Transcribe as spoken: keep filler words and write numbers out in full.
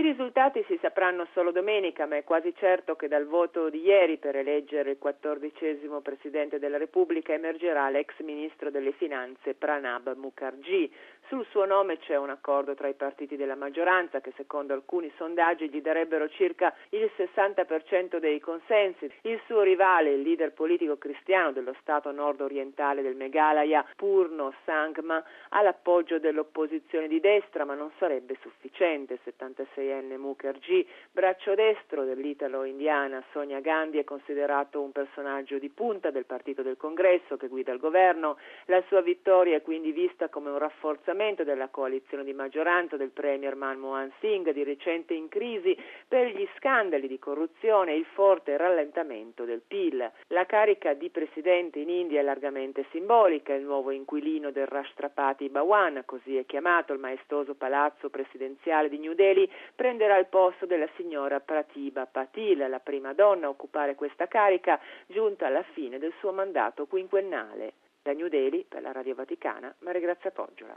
risultati si sapranno solo domenica, ma è quasi certo che dal voto di ieri per eleggere il quattordicesimo Presidente della Repubblica emergerà l'ex Ministro delle Finanze Pranab Mukherjee. Sul suo nome c'è un accordo tra i partiti della maggioranza che secondo alcuni sondaggi gli darebbero circa il sessanta per cento dei consensi. Il suo rivale, il leader politico cristiano dello stato nord-orientale del Meghalaya, Purno Sangma, ha l'appoggio dell'opposizione di destra, ma non sarebbe sufficiente. settantaseienne Mukherjee, braccio destro dell'italo-indiana Sonia Gandhi, è considerato un personaggio di punta del partito del Congresso che guida il governo. La sua vittoria è quindi vista come un rafforzamento della coalizione di maggioranza del premier Manmohan Singh, di recente in crisi per gli scandali di corruzione e il forte rallentamento del P I L. La carica di presidente in India è largamente simbolica. Il nuovo inquilino del Rashtrapati Bhawan, così è chiamato il maestoso palazzo presidenziale di New Delhi, prenderà il posto della signora Pratibha Patil, la prima donna a occupare questa carica, giunta alla fine del suo mandato quinquennale. Da New Delhi, per la Radio Vaticana, Maria Grazia Poggiola.